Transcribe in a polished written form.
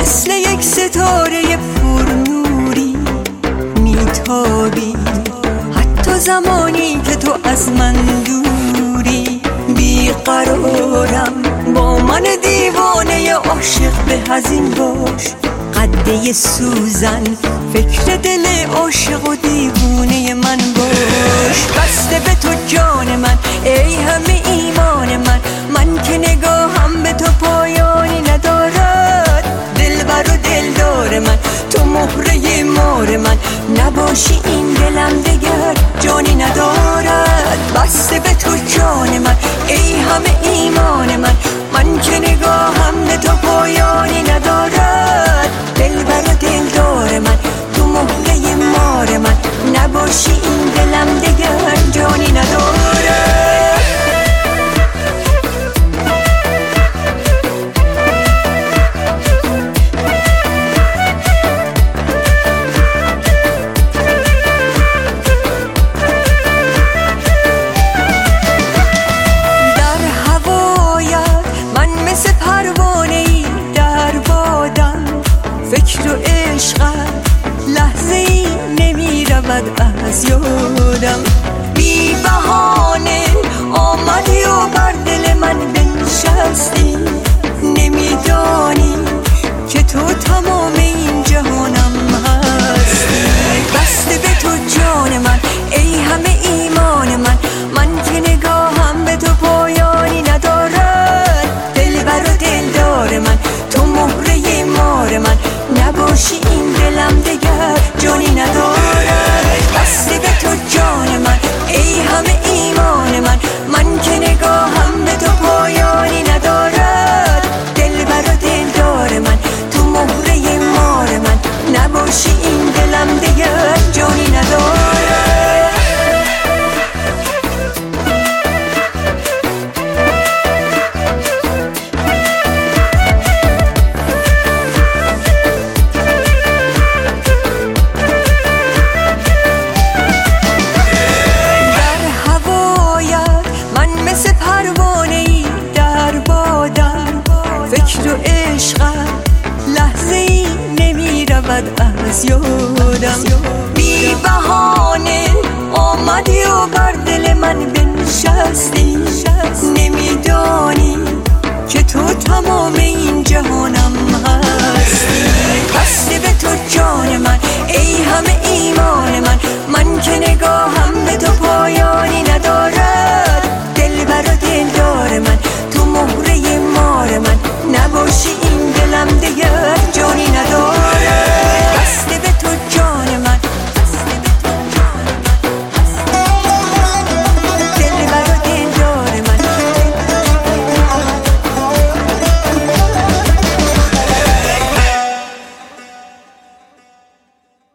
مثل یک ستاره پرنوری میتابی، حتی زمانی که تو از من دوری. بیقرارم با من دیوانه عاشق به از این باش، قده سوزن فکر دل عاشق و دیوانه من باش. بسته به تو جان من ای همه ایمان من، من که نگاهم به تو پایانی ندارد. دلبر و دلدار من تو مهره مار من، نباشی این دلم دگر جانی ندارد. بسته به تو جان من ای همه ایمان من، من که نگاهم به تو پایانی ندارد. دلبر و دلدار من تو مهره مار من، نباشی این دلم دگر جانی ندارد. فکر و عشقت لحظه ای نمی رود از یادم. بی بهانه آمدی و بر دل من بنشستی، نمیدانی که تو تمام این جهانم هستی. بسته به تو جان من ای همه ایمان من، من که نگاهم به تو پایانی ندارد. دلبر و دلدار من تو مهره مار من، نباشی این دلم دگر جانی ندارد. بسته به تو جان من ای همه ایمان من، من که نگاهم به تو پایانی ندارد. دلبر و دلدار من تو مهره مار من، نباشی این دلم دگر جانی ندارد. فکر و عشقت لحظه ای نمی رود از یادم. بی بهانه آمدی و بر دل من بنشستی، نمیدانی که تو تمام این جهانم هستی. بسته به تو جان من ای همه ایمان من، من که نگاهم به تو پایانی